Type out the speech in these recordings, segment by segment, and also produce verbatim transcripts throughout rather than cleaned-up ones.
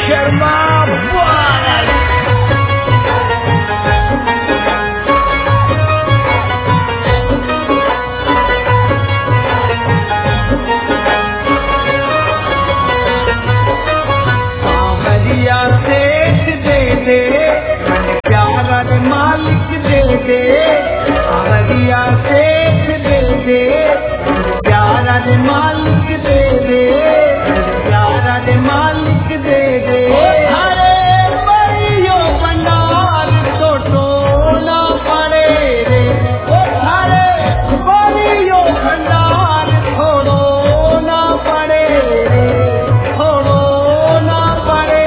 शर्मा वाला सावरिया सेठ दे दे प्यारा रे मालिक दे दे सावरिया सेठ दे दे प्यारा रे मालिक दे दे प्यारा रे मालिक दे दे हरे परियो भंडार छोटो ना पड़े रे ओ हरे परियो भंडार छोड़ो ना पड़े रे छोड़ो ना पड़े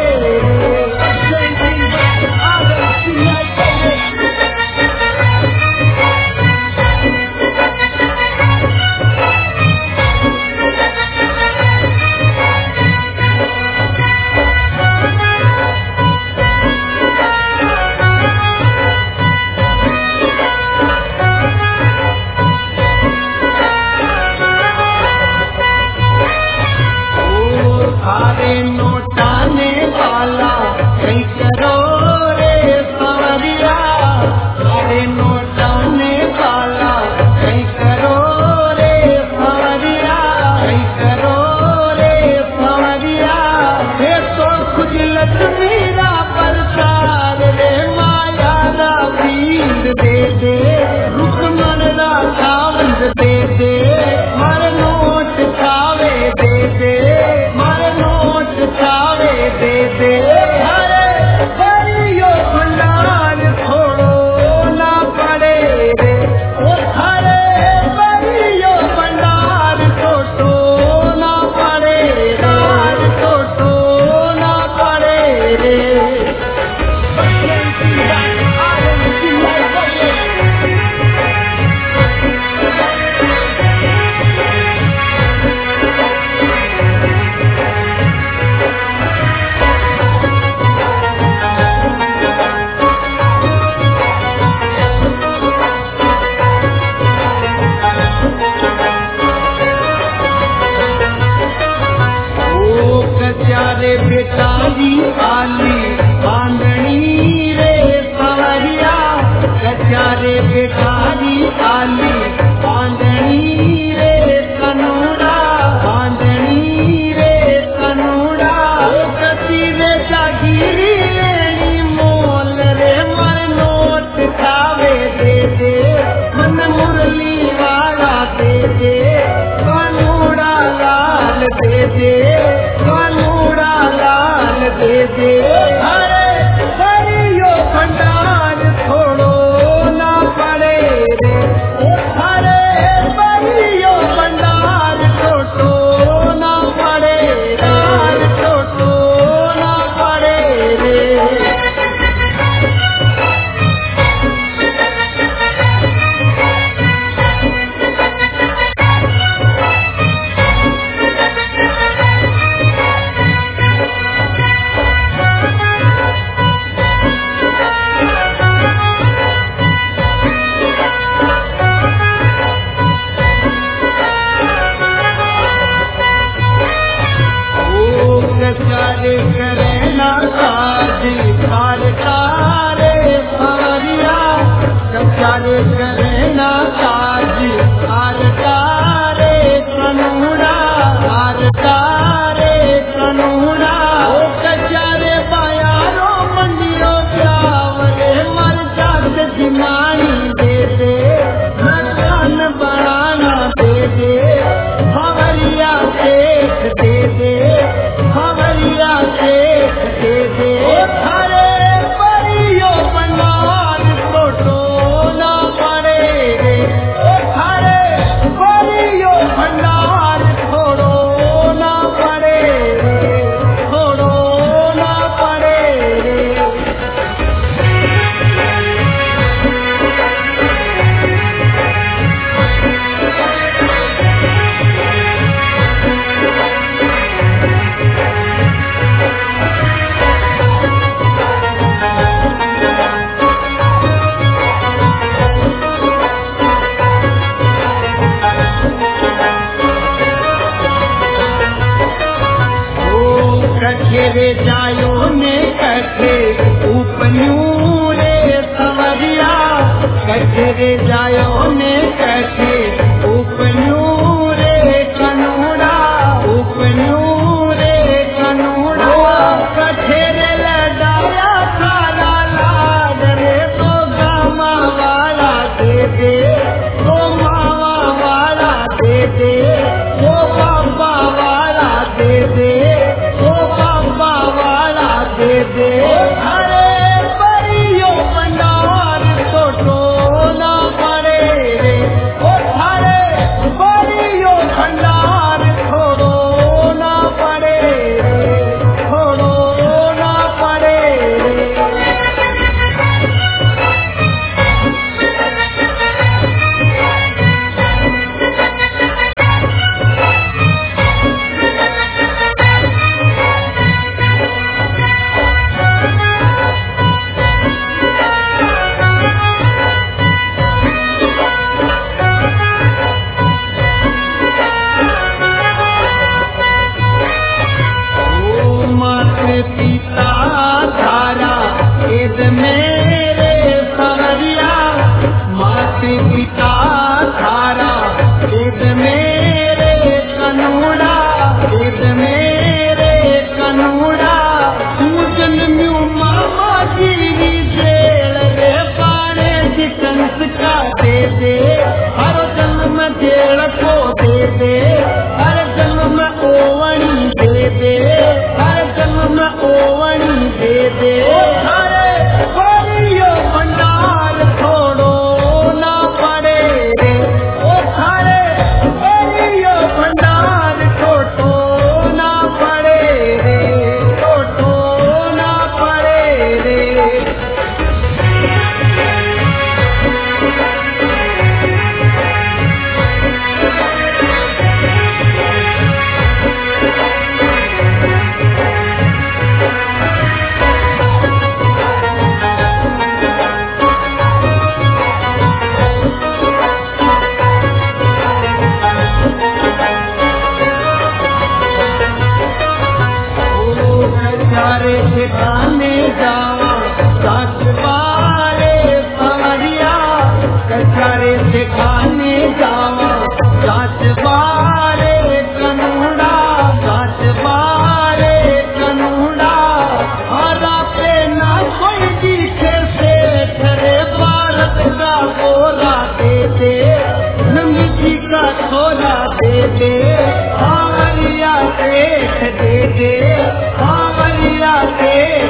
सारे नोटाने वाला कहीं करो रे सवरिया सारे नोटाने वाला कहीं करो रे सवरिया कहीं करो रे सवरिया हे तो खुद लक्ष्मीरा प्रसाद रे माया रा बींद दे दे रुकमन रा खावंद दे दे मर नोट खावे दे दे नोट चावे दे दे हरे परियो भंडार छोड़ो ना पड़े रे ओ हरे परियो भंडार छोटो ना पड़े रे छोटो ना पड़े रे कचारे बेटारी आली बांधनी रे सवरिया कचारे बेटारी आली बांधनी रे कनूड़ा बांधनी रे कनूड़ा कती रे जागीरी लेनी मोल रे मर नोट खावे दे दे मन मुरली वाला दे दे कनूड़ा लाल दे दे कनूड़ा लाल दे दे हरे परियो भंडार छोड़ो ना पड़े रे हरे परियो भंडार छोटो ना पड़े रे छोटो ना पड़े रे कचारे करे ना काजी कारकारे सवरिया कचारे करे ना काजी कारकारे कनूड़ा कारकारे कनूड़ा ओ कचारे बायारो मंडियो चावले मर जात जिमानी दे दे मकान बनाना दे दे भवरिया सेठ दे दे भवरिया सेठ दे दे हरे परियो भंडार छोटो ना पड़े रे हरे परियो भंडार छोड़ो ना पड़े रे छोड़ो ना पड़े रे घेरे जायो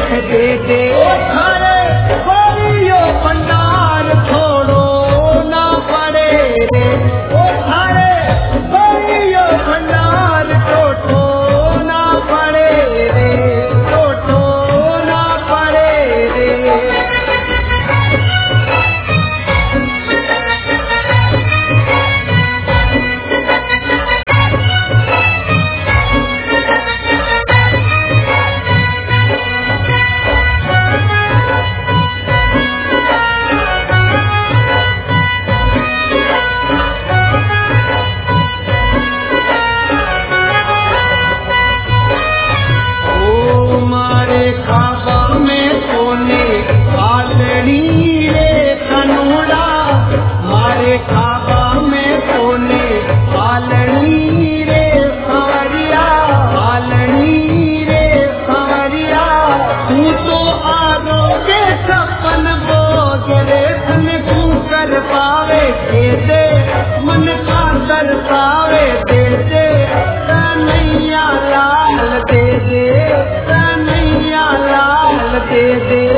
दे दे थारे गोरियो भंडार थोड़ो ना पड़े रे ओ थारे गोरियो भंडार टोटो ना पड़े रे टोटो ना पड़े रे पावे दे दे मन का दर पावे दे दे कन्हैया लाल दे दे कन्हैया लाल दे दे